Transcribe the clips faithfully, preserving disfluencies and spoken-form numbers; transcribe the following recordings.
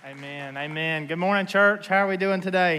Amen. Amen. Good morning, church. How are we doing today?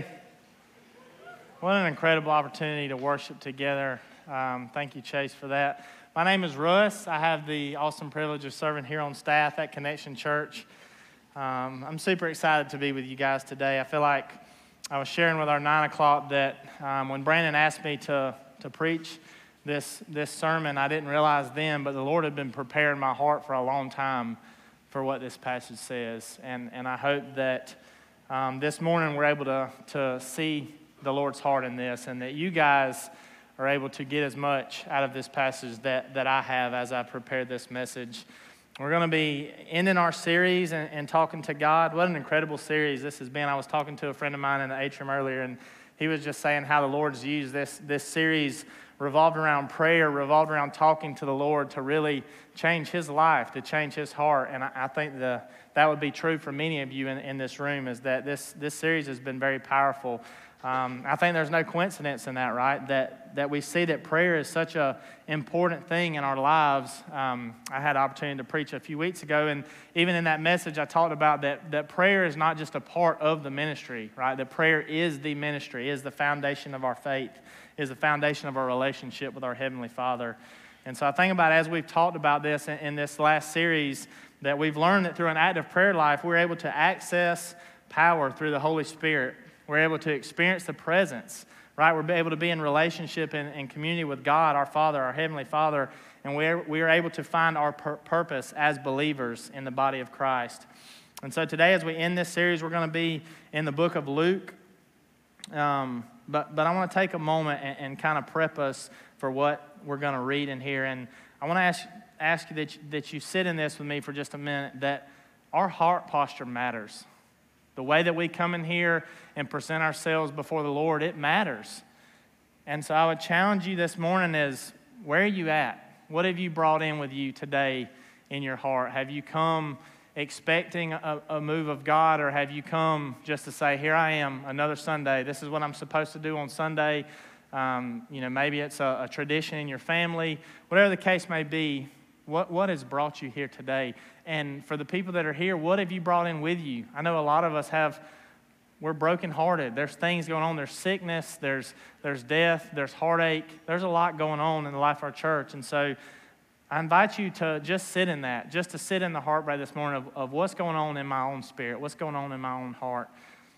What an incredible opportunity to worship together. Um, thank you, Chase, for that. My name is Russ. I have the awesome privilege of serving here on staff at Connection Church. Um, I'm super excited to be with you guys today. I feel like I was sharing with our nine o'clock that um, when Brandon asked me to, to preach this, this sermon, I didn't realize then, but the Lord had been preparing my heart for a long time for what this passage says. And, and I hope that um, this morning we're able to, to see the Lord's heart in this, and that you guys are able to get as much out of this passage that, that I have as I prepared this message. We're going to be ending our series and, and talking to God. What an incredible series this has been. I was talking to a friend of mine in the atrium earlier, and he was just saying how the Lord's used this, this series revolved around prayer, revolved around talking to the Lord to really change his life, to change his heart. And I, I think the, that would be true for many of you in, in this room, is that this, this series has been very powerful. Um, I think there's no coincidence in that, right? That that we see that prayer is such an important thing in our lives. Um, I had an opportunity to preach a few weeks ago, and even in that message, I talked about that that prayer is not just a part of the ministry, right? That prayer is the ministry, is the foundation of our faith, is the foundation of our relationship with our Heavenly Father. And so I think about, as we've talked about this in, in this last series, that we've learned that through an active prayer life, we're able to access power through the Holy Spirit. We're able to experience the presence, right? We're able to be in relationship and, and community with God, our Father, our Heavenly Father, and we're, we are able to find our pur- purpose as believers in the body of Christ. And so today, as we end this series, we're going to be in the book of Luke. Um, but, but I want to take a moment and, and kind of prep us for what we're going to read in here. And I want to ask, ask you that, you that you sit in this with me for just a minute, that our heart posture matters. The way that we come in here and present ourselves before the Lord, it matters. And so I would challenge you this morning is, where are you at? What have you brought in with you today in your heart? Have you come expecting a, a move of God, or have you come just to say, here I am, another Sunday. This is what I'm supposed to do on Sunday. Um, you know, maybe it's a, a tradition in your family. Whatever the case may be, what, what has brought you here today? And for the people that are here, what have you brought in with you? I know a lot of us have, we're brokenhearted. There's things going on. There's sickness. There's there's death. There's heartache. There's a lot going on in the life of our church. And so I invite you to just sit in that, just to sit in the heartbreak this morning of, of what's going on in my own spirit, what's going on in my own heart.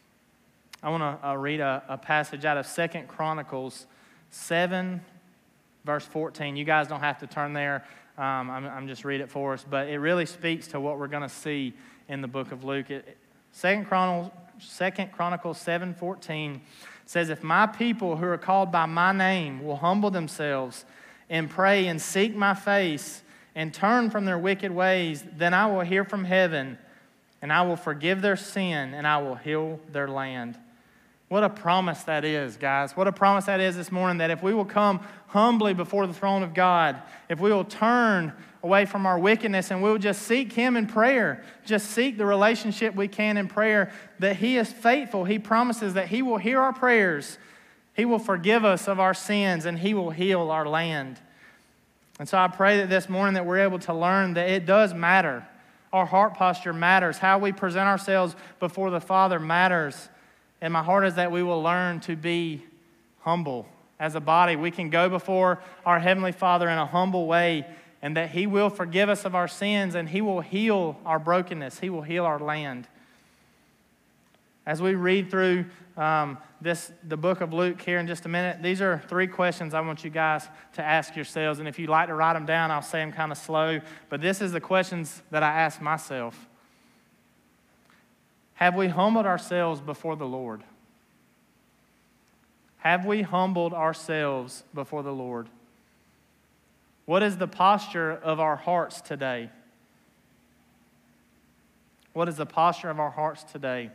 I want to uh, read a, a passage out of Second Chronicles seven, verse fourteen. You guys don't have to turn there. Um, I'm, I'm just read it for us, but it really speaks to what we're going to see in the book of Luke. It, Second Chronicles, Second Chronicles seven fourteen says, "If my people who are called by my name will humble themselves and pray and seek my face and turn from their wicked ways, then I will hear from heaven and I will forgive their sin and I will heal their land." What a promise that is, guys. What a promise that is this morning, that if we will come humbly before the throne of God, if we will turn away from our wickedness and we will just seek Him in prayer, just seek the relationship we can in prayer, that He is faithful. He promises that He will hear our prayers, He will forgive us of our sins, and He will heal our land. And so I pray that this morning that we're able to learn that it does matter. Our heart posture matters. How we present ourselves before the Father matters. And my heart is that we will learn to be humble. As a body, we can go before our Heavenly Father in a humble way, and that He will forgive us of our sins, and He will heal our brokenness. He will heal our land. As we read through um, this, the book of Luke here in just a minute, these are three questions I want you guys to ask yourselves. And if you'd like to write them down, I'll say them kind of slow. But this is the questions that I ask myself. Have we humbled ourselves before the Lord? Have we humbled ourselves before the Lord? What is the posture of our hearts today? What is the posture of our hearts today?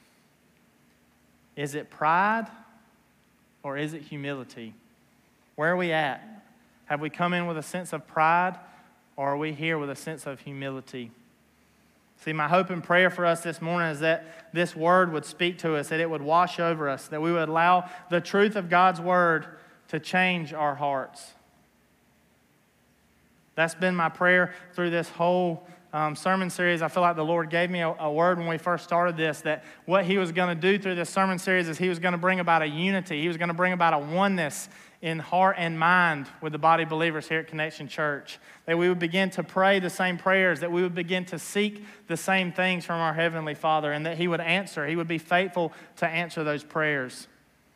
Is it pride or is it humility? Where are we at? Have we come in with a sense of pride, or are we here with a sense of humility? See, my hope and prayer for us this morning is that this word would speak to us, that it would wash over us, that we would allow the truth of God's word to change our hearts. That's been my prayer through this whole um, sermon series, I feel like the Lord gave me a, a word when we first started this, that what he was going to do through this sermon series is he was going to bring about a unity. He was going to bring about a oneness in heart and mind with the body of believers here at Connection Church. That we would begin to pray the same prayers, that we would begin to seek the same things from our Heavenly Father, and that he would answer. He would be faithful to answer those prayers.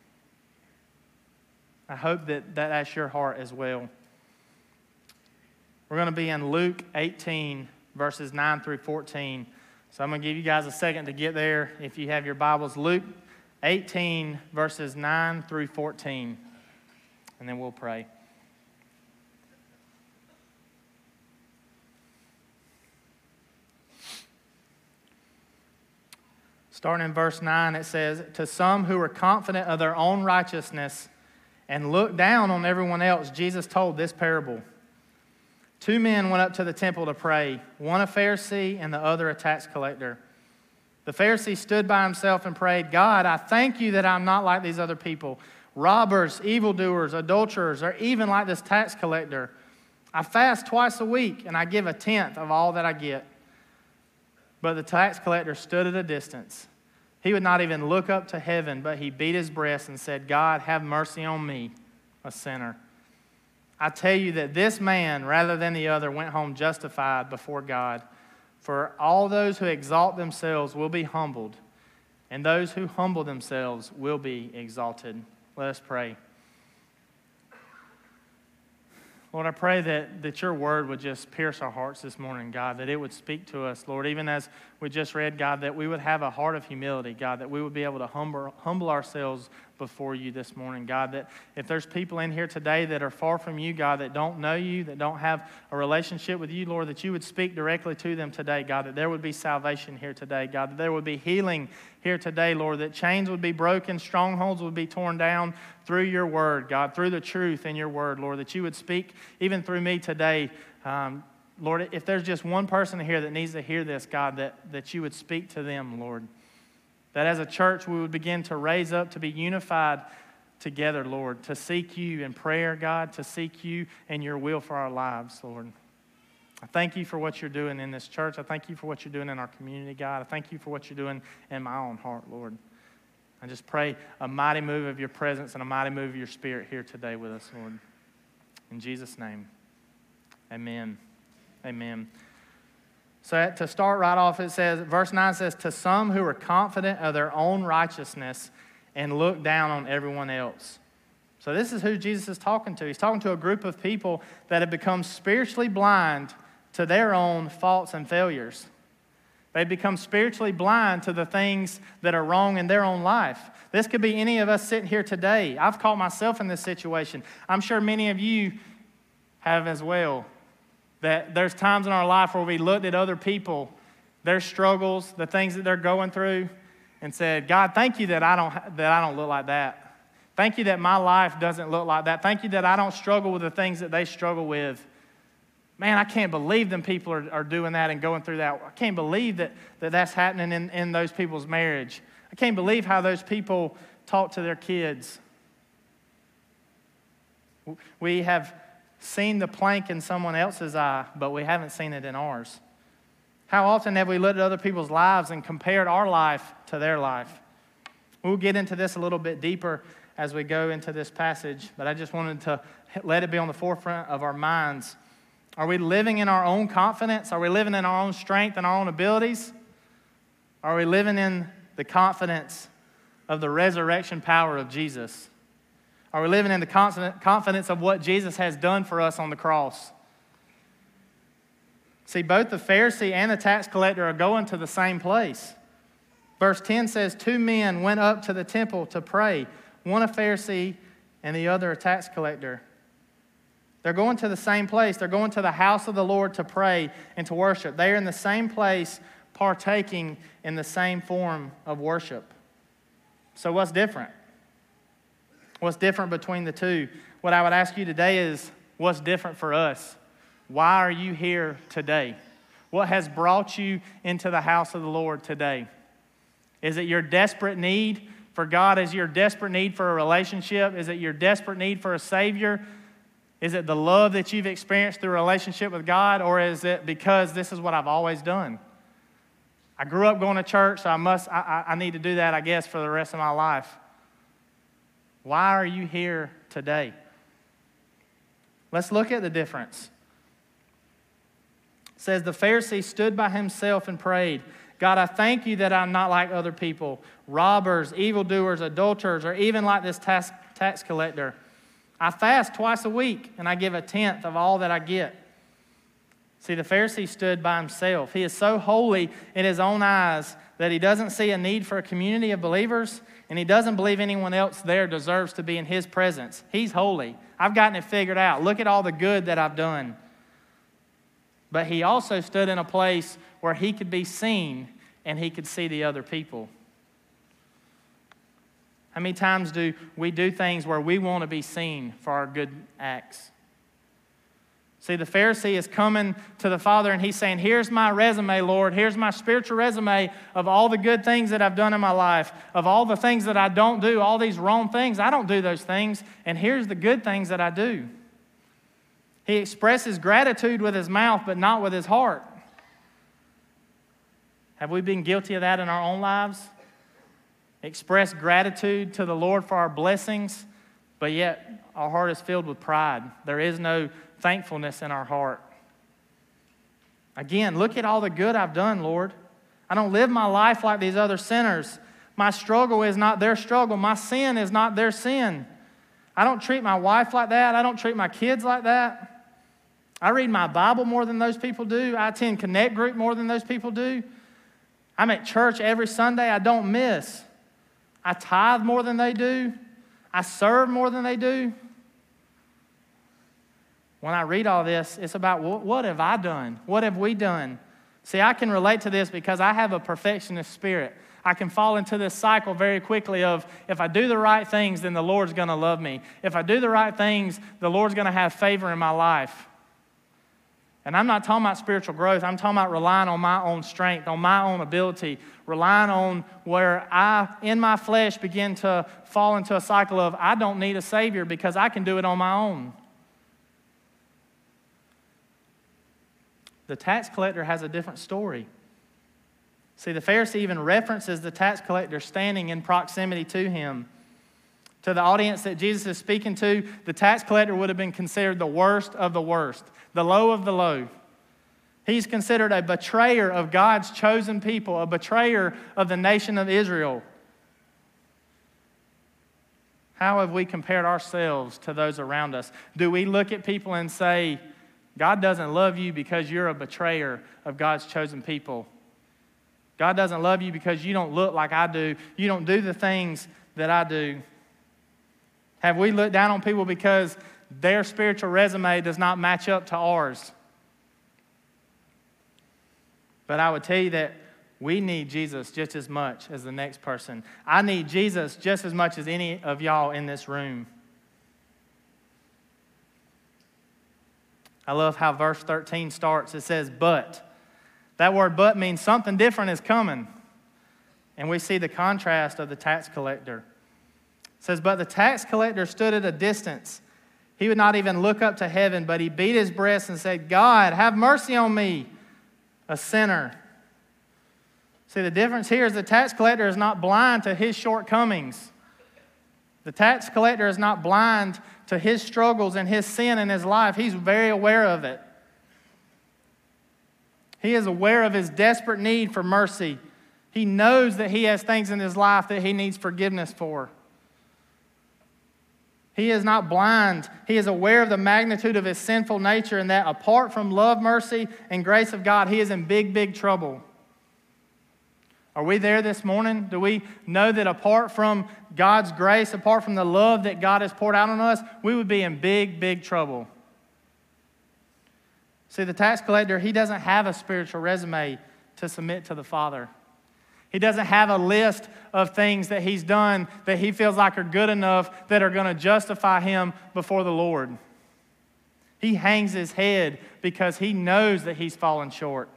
I hope that, that that's your heart as well. We're going to be in Luke eighteen, verses nine through fourteen. So I'm going to give you guys a second to get there if you have your Bibles. Luke eighteen, verses nine through fourteen. And then we'll pray. Starting in verse nine, it says, "To some who were confident of their own righteousness and looked down on everyone else, Jesus told this parable. Two men went up to the temple to pray, one a Pharisee and the other a tax collector. The Pharisee stood by himself and prayed, 'God, I thank you that I'm not like these other people, robbers, evildoers, adulterers, or even like this tax collector. I fast twice a week and I give a tenth of all that I get.' But the tax collector stood at a distance. He would not even look up to heaven, but he beat his breast and said, 'God, have mercy on me, a sinner.' I tell you that this man, rather than the other, went home justified before God. For all those who exalt themselves will be humbled, and those who humble themselves will be exalted." Let us pray. Lord, I pray that, that your word would just pierce our hearts this morning, God, that it would speak to us, Lord, even as we just read, God, that we would have a heart of humility, God, that we would be able to humble, humble ourselves before you this morning, God, that if there's people in here today that are far from you, God, that don't know you, that don't have a relationship with you, Lord, that you would speak directly to them today, God, that there would be salvation here today, God, that there would be healing here today, Lord, that chains would be broken, strongholds would be torn down through your word, God, through the truth in your word, Lord, that you would speak even through me today. Um, Lord, if there's just one person here that needs to hear this, God, that, that you would speak to them, Lord. That as a church we would begin to raise up to be unified together, Lord, to seek you in prayer, God, to seek you and your will for our lives, Lord. I thank you for what you're doing in this church. I thank you for what you're doing in our community, God. I thank you for what you're doing in my own heart, Lord. I just pray a mighty move of your presence and a mighty move of your spirit here today with us, Lord. In Jesus' name, amen. Amen. So to start right off, it says, verse nine says, "To some who are confident of their own righteousness and look down on everyone else." So this is who Jesus is talking to. He's talking to a group of people that have become spiritually blind to their own faults and failures. They've become spiritually blind to the things that are wrong in their own life. This could be any of us sitting here today. I've caught myself in this situation. I'm sure many of you have as well. That there's times in our life where we looked at other people, their struggles, the things that they're going through, and said, "God, thank you that I don't that I don't look like that. Thank you that my life doesn't look like that. Thank you that I don't struggle with the things that they struggle with. Man, I can't believe them people are, are doing that and going through that. I can't believe that, that that's happening in, in those people's marriage. I can't believe how those people talk to their kids." We have seen the plank in someone else's eye, but we haven't seen it in ours. How often have we looked at other people's lives and compared our life to their life? We'll get into this a little bit deeper as we go into this passage, but I just wanted to let it be on the forefront of our minds. Are we living in our own confidence? Are we living in our own strength and our own abilities? Are we living in the confidence of the resurrection power of Jesus? Are we living in the confidence of what Jesus has done for us on the cross? See, both the Pharisee and the tax collector are going to the same place. Verse ten says, "Two men went up to the temple to pray, one a Pharisee and the other a tax collector." They're going to the same place. They're going to the house of the Lord to pray and to worship. They are in the same place, partaking in the same form of worship. So what's different? What's different between the two? What I would ask you today is, what's different for us? Why are you here today? What has brought you into the house of the Lord today? Is it your desperate need for God? Is it your desperate need for a relationship? Is it your desperate need for a Savior? Is it the love that you've experienced through a relationship with God, or is it because this is what I've always done? I grew up going to church, so I must, I, I need to do that, I guess, for the rest of my life. Why are you here today? Let's look at the difference. It says, the Pharisee stood by himself and prayed, God, I thank you that I'm not like other people, robbers, evildoers, adulterers, or even like this tax, tax collector. I fast twice a week, and I give a tenth of all that I get. See, the Pharisee stood by himself. He is so holy in his own eyes that he doesn't see a need for a community of believers, and he doesn't believe anyone else there deserves to be in his presence. He's holy. I've gotten it figured out. Look at all the good that I've done. But he also stood in a place where he could be seen and he could see the other people. How many times do we do things where we want to be seen for our good acts? See, the Pharisee is coming to the Father and he's saying, here's my resume, Lord. Here's my spiritual resume of all the good things that I've done in my life, of all the things that I don't do, all these wrong things. I don't do those things, and here's the good things that I do. He expresses gratitude with his mouth, but not with his heart. Have we been guilty of that in our own lives? Express gratitude to the Lord for our blessings, but yet our heart is filled with pride. There is no thankfulness in our heart. Again, look at all the good I've done, Lord. I don't live my life like these other sinners. My struggle is not their struggle. My sin is not their sin. I don't treat my wife like that. I don't treat my kids like that. I read my Bible more than those people do. I attend Connect Group more than those people do. I'm at church every Sunday. I don't miss. I tithe more than they do. I serve more than they do. When I read all this, it's about what, what have I done? What have we done? See, I can relate to this because I have a perfectionist spirit. I can fall into this cycle very quickly of if I do the right things, then the Lord's going to love me. If I do the right things, the Lord's going to have favor in my life. And I'm not talking about spiritual growth. I'm talking about relying on my own strength, on my own ability, relying on where I, in my flesh, begin to fall into a cycle of I don't need a Savior because I can do it on my own. The tax collector has a different story. See, the Pharisee even references the tax collector standing in proximity to him. To the audience that Jesus is speaking to, the tax collector would have been considered the worst of the worst, the low of the low. He's considered a betrayer of God's chosen people, a betrayer of the nation of Israel. How have we compared ourselves to those around us? Do we look at people and say, God doesn't love you because you're a betrayer of God's chosen people? God doesn't love you because you don't look like I do. You don't do the things that I do. Have we looked down on people because their spiritual resume does not match up to ours? But I would tell you that we need Jesus just as much as the next person. I need Jesus just as much as any of y'all in this room. I love how verse thirteen starts. It says, but. That word but means something different is coming. And we see the contrast of the tax collector. It says, but the tax collector stood at a distance. He would not even look up to heaven, but he beat his breast and said, God, have mercy on me, a sinner. See, the difference here is the tax collector is not blind to his shortcomings. The tax collector is not blind to his struggles and his sin in his life. He's very aware of it. He is aware of his desperate need for mercy. He knows that he has things in his life that he needs forgiveness for. He is not blind. He is aware of the magnitude of his sinful nature and that apart from love, mercy, and grace of God, he is in big, big trouble. Are we there this morning? Do we know that apart from God's grace, apart from the love that God has poured out on us, we would be in big, big trouble? See, the tax collector, he doesn't have a spiritual resume to submit to the Father. He doesn't have a list of things that he's done that he feels like are good enough that are going to justify him before the Lord. He hangs his head because he knows that he's fallen short.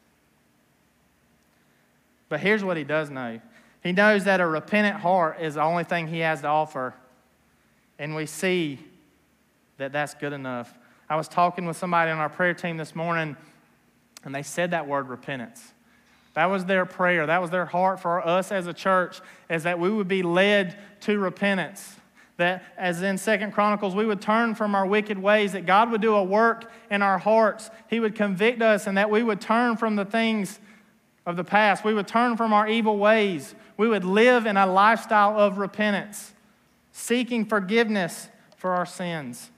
But here's what he does know. He knows that a repentant heart is the only thing he has to offer. And we see that that's good enough. I was talking with somebody on our prayer team this morning, and they said that word repentance. That was their prayer. That was their heart for us as a church, is that we would be led to repentance. That, as in Second Chronicles, we would turn from our wicked ways, that God would do a work in our hearts. He would convict us, and that we would turn from the things of the past. We would turn from our evil ways. We would live in a lifestyle of repentance, seeking forgiveness for our sins.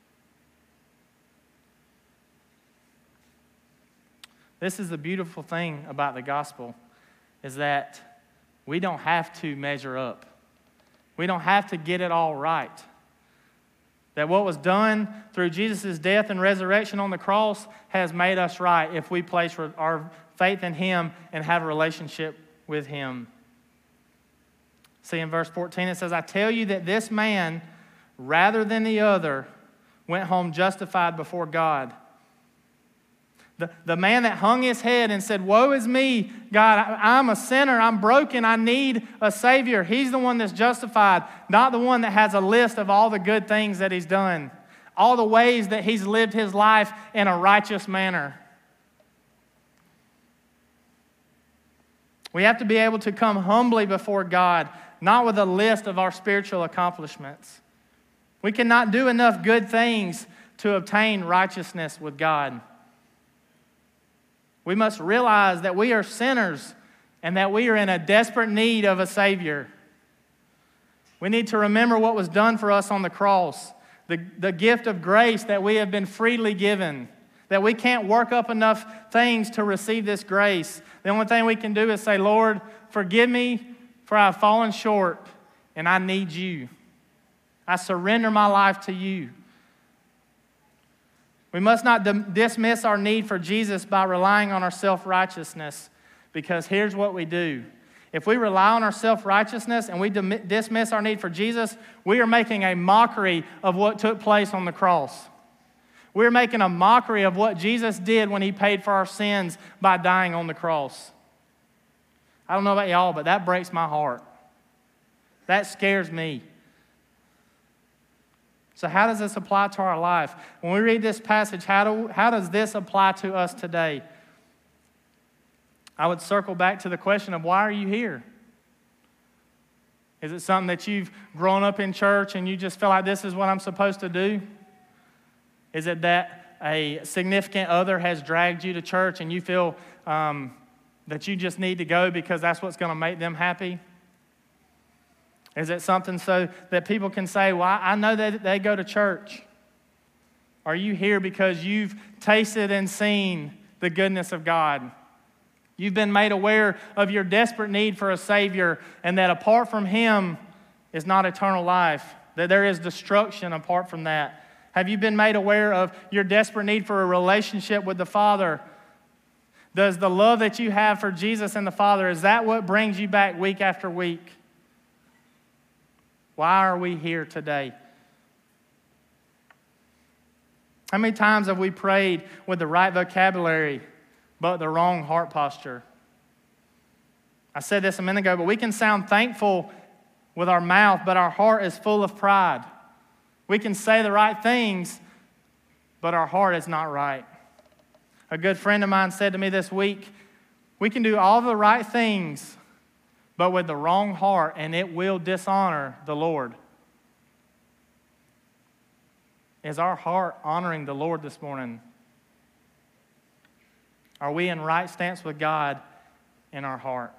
This is the beautiful thing about the gospel, is that we don't have to measure up. We don't have to get it all right. That what was done through Jesus' death and resurrection on the cross has made us right if we place our faith in Him and have a relationship with Him. See, in verse fourteen it says, I tell you that this man, rather than the other, went home justified before God. The, the man that hung his head and said, woe is me, God, I, I'm a sinner, I'm broken, I need a Savior. He's the one that's justified, not the one that has a list of all the good things that he's done, all the ways that he's lived his life in a righteous manner. We have to be able to come humbly before God, not with a list of our spiritual accomplishments. We cannot do enough good things to obtain righteousness with God. We must realize that we are sinners and that we are in a desperate need of a Savior. We need to remember what was done for us on the cross, the, the gift of grace that we have been freely given, that we can't work up enough things to receive this grace. The only thing we can do is say, Lord, forgive me for I have fallen short and I need you. I surrender my life to you. We must not dim- dismiss our need for Jesus by relying on our self-righteousness, because here's what we do. If we rely on our self-righteousness and we dim- dismiss our need for Jesus, we are making a mockery of what took place on the cross. We're making a mockery of what Jesus did when He paid for our sins by dying on the cross. I don't know about y'all, but that breaks my heart. That scares me. So how does this apply to our life? When we read this passage, how, do, how does this apply to us today? I would circle back to the question of, why are you here? Is it something that you've grown up in church and you just feel like this is what I'm supposed to do? Is it that a significant other has dragged you to church and you feel um, that you just need to go because that's what's going to make them happy? Is it something so that people can say, well, I know that they go to church? Are you here because you've tasted and seen the goodness of God? You've been made aware of your desperate need for a Savior, and that apart from Him is not eternal life, that there is destruction apart from that. Have you been made aware of your desperate need for a relationship with the Father? Does the love that you have for Jesus and the Father, is that what brings you back week after week? Why are we here today? How many times have we prayed with the right vocabulary, but the wrong heart posture? I said this a minute ago, but we can sound thankful with our mouth, but our heart is full of pride. We can say the right things, but our heart is not right. A good friend of mine said to me this week, we can do all the right things, but with the wrong heart, and it will dishonor the Lord. Is our heart honoring the Lord this morning? Are we in right stance with God in our heart?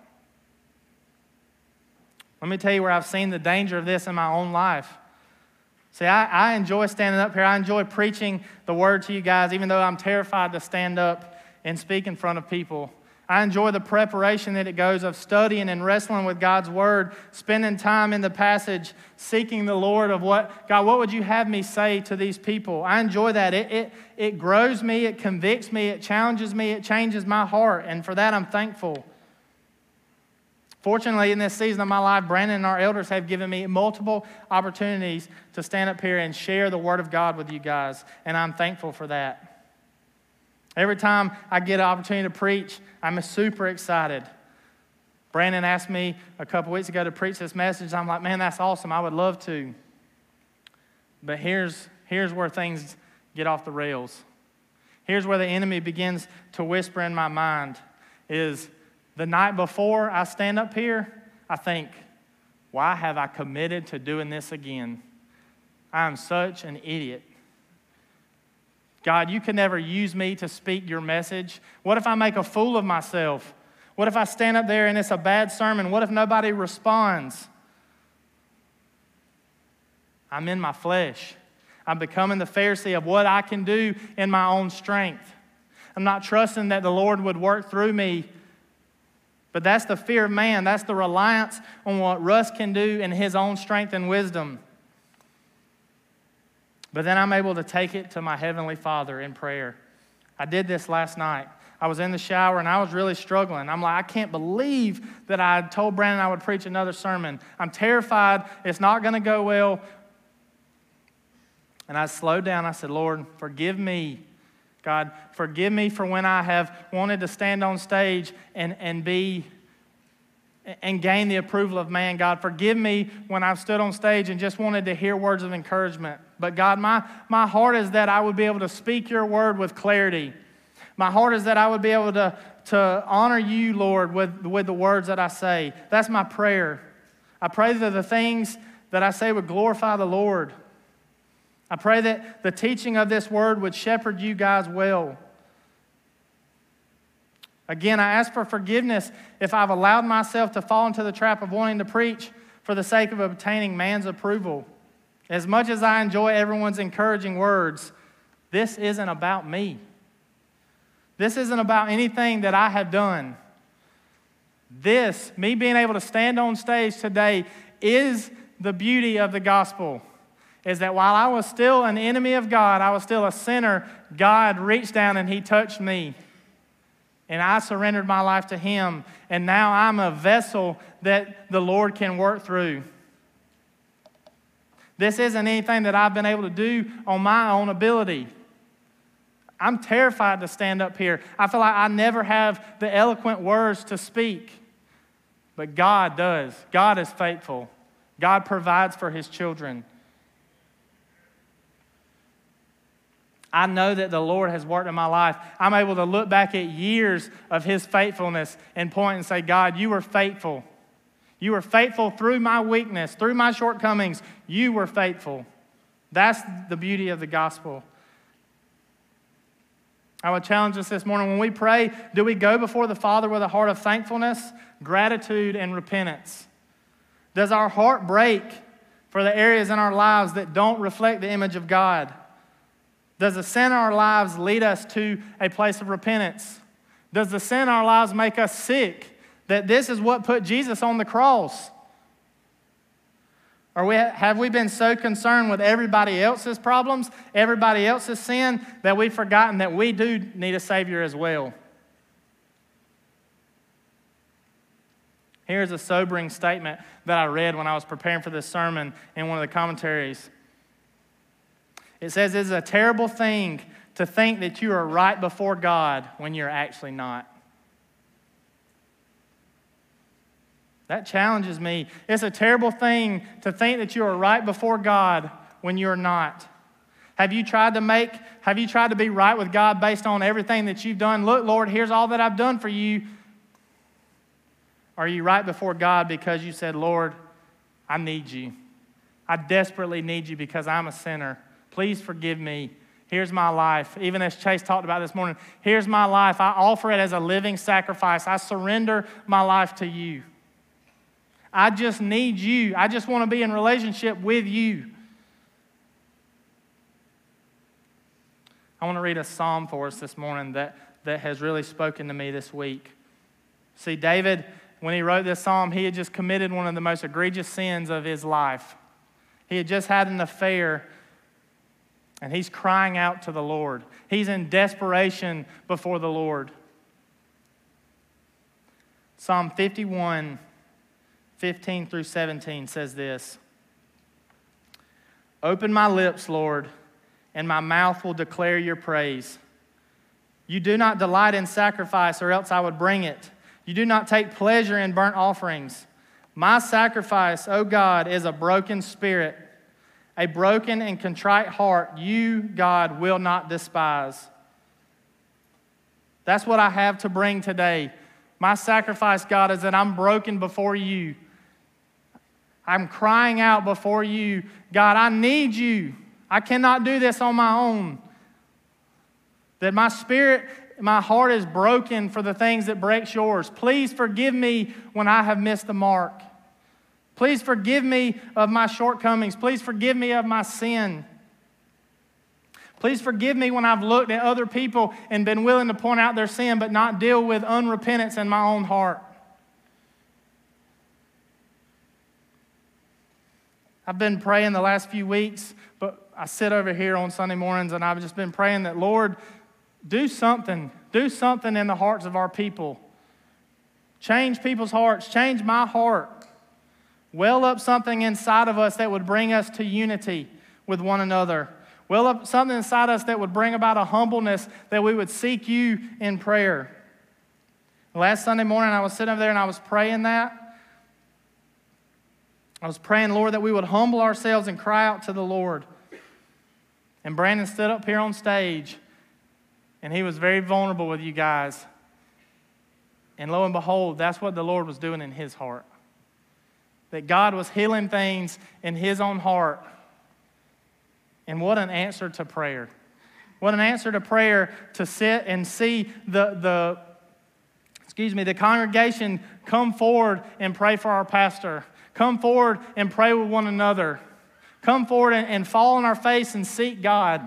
Let me tell you where I've seen the danger of this in my own life. See, I, I enjoy standing up here. I enjoy preaching the word to you guys, even though I'm terrified to stand up and speak in front of people. I enjoy the preparation that it goes of studying and wrestling with God's word, spending time in the passage, seeking the Lord of what, God, what would you have me say to these people? I enjoy that. It, it, it grows me, it convicts me, it challenges me, it changes my heart, and for that I'm thankful. Fortunately, in this season of my life, Brandon and our elders have given me multiple opportunities to stand up here and share the Word of God with you guys, and I'm thankful for that. Every time I get an opportunity to preach, I'm super excited. Brandon asked me a couple weeks ago to preach this message. I'm like, man, that's awesome. I would love to. But here's, here's where things get off the rails. Here's where the enemy begins to whisper in my mind is the night before I stand up here, I think, why have I committed to doing this again? I am such an idiot. God, you can never use me to speak your message. What if I make a fool of myself? What if I stand up there and it's a bad sermon? What if nobody responds? I'm in my flesh. I'm becoming the Pharisee of what I can do in my own strength. I'm not trusting that the Lord would work through me. But that's the fear of man. That's the reliance on what Russ can do in his own strength and wisdom. But then I'm able to take it to my Heavenly Father in prayer. I did this last night. I was in the shower and I was really struggling. I'm like, I can't believe that I told Brandon I would preach another sermon. I'm terrified. It's not going to go well. And I slowed down. I said, Lord, forgive me. God, forgive me for when I have wanted to stand on stage and, and be and gain the approval of man. God, forgive me when I've stood on stage and just wanted to hear words of encouragement. But God, my, my heart is that I would be able to speak your word with clarity. My heart is that I would be able to, to honor you, Lord, with, with the words that I say. That's my prayer. I pray that the things that I say would glorify the Lord. I pray that the teaching of this word would shepherd you guys well. Again, I ask for forgiveness if I've allowed myself to fall into the trap of wanting to preach for the sake of obtaining man's approval. As much as I enjoy everyone's encouraging words, this isn't about me. This isn't about anything that I have done. This, me being able to stand on stage today, is the beauty of the gospel. Is that while I was still an enemy of God, I was still a sinner, God reached down and He touched me. And I surrendered my life to Him. And now I'm a vessel that the Lord can work through. This isn't anything that I've been able to do on my own ability. I'm terrified to stand up here. I feel like I never have the eloquent words to speak. But God does. God is faithful. God provides for His children. I know that the Lord has worked in my life. I'm able to look back at years of His faithfulness and point and say, God, you were faithful. You were faithful through my weakness, through my shortcomings. You were faithful. That's the beauty of the gospel. I would challenge us this morning. When we pray, do we go before the Father with a heart of thankfulness, gratitude, and repentance? Does our heart break for the areas in our lives that don't reflect the image of God? Does the sin in our lives lead us to a place of repentance? Does the sin in our lives make us sick? That this is what put Jesus on the cross? Or we, have we been so concerned with everybody else's problems, everybody else's sin, that we've forgotten that we do need a Savior as well? Here's a sobering statement that I read when I was preparing for this sermon in one of the commentaries. It says, it's a terrible thing to think that you are right before God when you're actually not. That challenges me. It's a terrible thing to think that you are right before God when you're not. Have you tried to make, have you tried to be right with God based on everything that you've done? Look, Lord, here's all that I've done for you. Are you right before God because you said, Lord, I need you. I desperately need you because I'm a sinner. Please forgive me. Here's my life. Even as Chase talked about this morning, here's my life. I offer it as a living sacrifice. I surrender my life to you. I just need you. I just want to be in relationship with you. I want to read a psalm for us this morning that, that has really spoken to me this week. See, David, when he wrote this psalm, he had just committed one of the most egregious sins of his life. He had just had an affair. And he's crying out to the Lord. He's in desperation before the Lord. Psalm fifty-one, fifteen through seventeen says this. Open my lips, Lord, and my mouth will declare your praise. You do not delight in sacrifice, or else I would bring it. You do not take pleasure in burnt offerings. My sacrifice, O God, is a broken spirit, A broken and contrite heart, you, God, will not despise. That's what I have to bring today. My sacrifice, God, is that I'm broken before you. I'm crying out before you. God, I need you. I cannot do this on my own. That my spirit, my heart is broken for the things that breaks yours. Please forgive me when I have missed the mark. Please forgive me of my shortcomings. Please forgive me of my sin. Please forgive me when I've looked at other people and been willing to point out their sin but not deal with unrepentance in my own heart. I've been praying the last few weeks, but I sit over here on Sunday mornings and I've just been praying that, Lord, do something. Do something in the hearts of our people. Change people's hearts. Change my heart. Well up something inside of us that would bring us to unity with one another. Well up something inside us that would bring about a humbleness that we would seek you in prayer. Last Sunday morning I was sitting over there and I was praying that. I was praying, Lord, that we would humble ourselves and cry out to the Lord. And Brandon stood up here on stage, and he was very vulnerable with you guys. And lo and behold, that's what the Lord was doing in his heart. That God was healing things in his own heart. And what an answer to prayer. What an answer to prayer to sit and see the, the excuse me, the congregation come forward and pray for our pastor. Come forward and pray with one another. Come forward and, and fall on our face and seek God.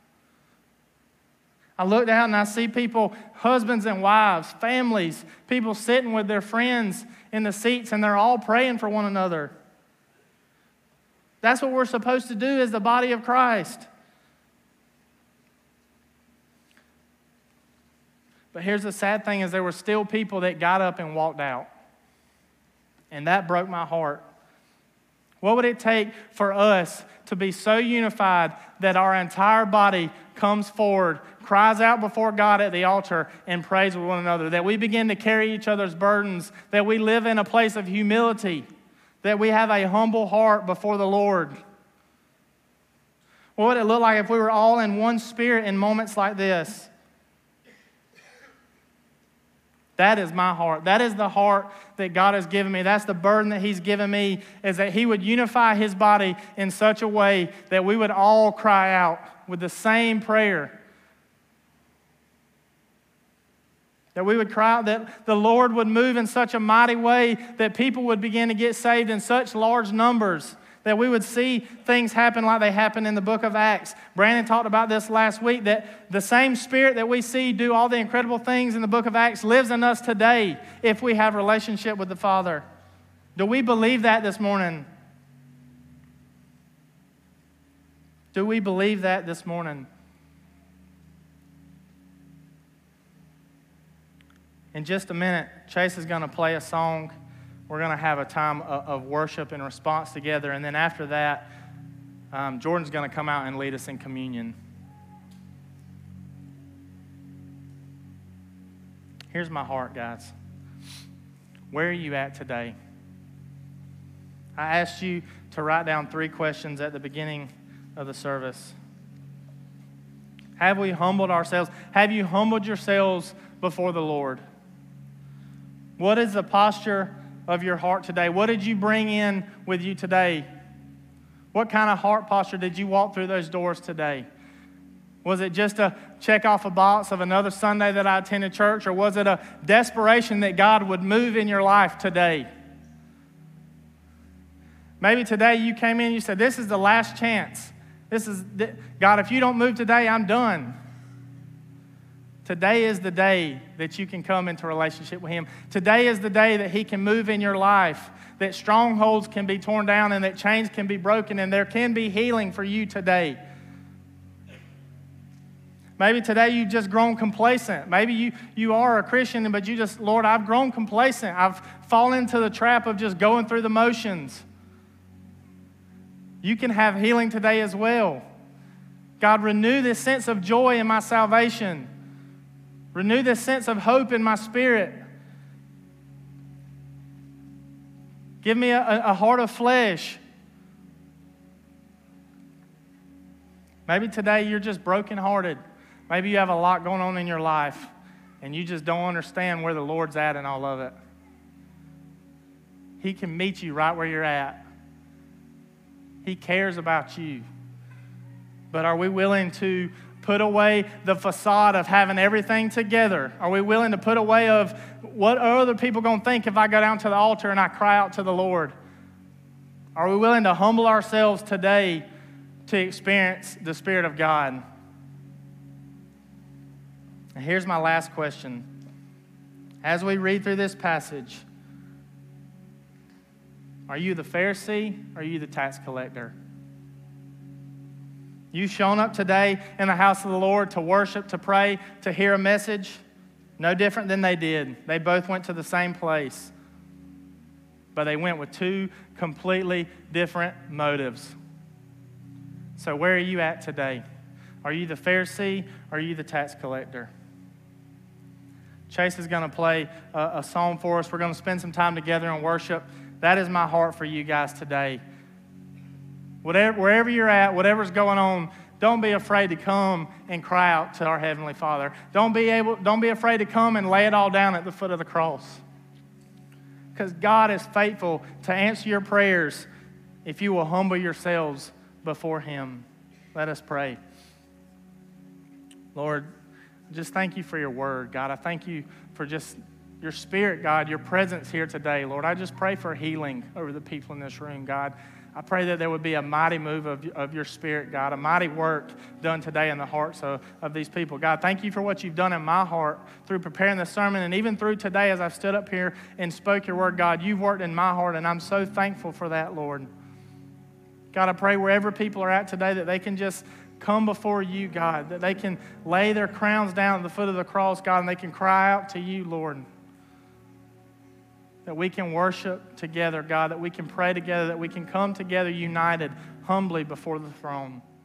I look out and I see people, husbands and wives, families, people sitting with their friends in the seats and they're all praying for one another. That's what we're supposed to do as the body of Christ. But here's the sad thing is there were still people that got up and walked out. And that broke my heart. What would it take for us to be so unified that our entire body comes forward, cries out before God at the altar, and prays with one another? That we begin to carry each other's burdens, that we live in a place of humility, that we have a humble heart before the Lord. What would it look like if we were all in one spirit in moments like this? That is my heart. That is the heart that God has given me. That's the burden that he's given me, is that he would unify his body in such a way that we would all cry out with the same prayer. That we would cry out that the Lord would move in such a mighty way that people would begin to get saved in such large numbers. That we would see things happen like they happened in the book of Acts. Brandon talked about this last week, that the same Spirit that we see do all the incredible things in the book of Acts lives in us today if we have a relationship with the Father. Do we believe that this morning? Do we believe that this morning? In just a minute, Chase is going to play a song. We're going to have a time of worship and response together. And then after that, um, Jordan's going to come out and lead us in communion. Here's my heart, guys. Where are you at today? I asked you to write down three questions at the beginning of the service. Have we humbled ourselves? Have you humbled yourselves before the Lord? What is the posture of your heart today? What did you bring in with you today? What kind of heart posture did you walk through those doors today? Was it just a check off a box of another Sunday that I attended church, or was it a desperation that God would move in your life today? Maybe today you came in and you said, this is the last chance. This is God, if you don't move today, I'm done. Today is the day that you can come into a relationship with him. Today is the day that he can move in your life, that strongholds can be torn down and that chains can be broken and there can be healing for you today. Maybe today you've just grown complacent. Maybe you, you are a Christian, but you just, Lord, I've grown complacent. I've fallen into the trap of just going through the motions. You can have healing today as well. God, renew this sense of joy in my salvation. Renew this sense of hope in my spirit. Give me a, a heart of flesh. Maybe today you're just brokenhearted. Maybe you have a lot going on in your life, and you just don't understand where the Lord's at in all of it. He can meet you right where you're at. He cares about you. But are we willing to put away the facade of having everything together? Are we willing to put away of what are other people going to think if I go down to the altar and I cry out to the Lord? Are we willing to humble ourselves today to experience the Spirit of God? And here's my last question. As we read through this passage, are you the Pharisee or are you the tax collector? You've shown up today in the house of the Lord to worship, to pray, to hear a message. No different than they did. They both went to the same place. But they went with two completely different motives. So where are you at today? Are you the Pharisee or are you the tax collector? Chase is going to play a, a song for us. We're going to spend some time together in worship. That is my heart for you guys today. Whatever, wherever you're at, whatever's going on, don't be afraid to come and cry out to our Heavenly Father. Don't be able, don't be afraid to come and lay it all down at the foot of the cross. Because God is faithful to answer your prayers if you will humble yourselves before Him. Let us pray. Lord, just thank you for your word, God. I thank you for just your Spirit, God, your presence here today, Lord. I just pray for healing over the people in this room, God. I pray that there would be a mighty move of, of your Spirit, God, a mighty work done today in the hearts of, of these people. God, thank you for what you've done in my heart through preparing the sermon, and even through today as I've stood up here and spoke your word, God, you've worked in my heart, and I'm so thankful for that, Lord. God, I pray wherever people are at today that they can just come before you, God, that they can lay their crowns down at the foot of the cross, God, and they can cry out to you, Lord. That we can worship together, God, that we can pray together, that we can come together united, humbly before the throne.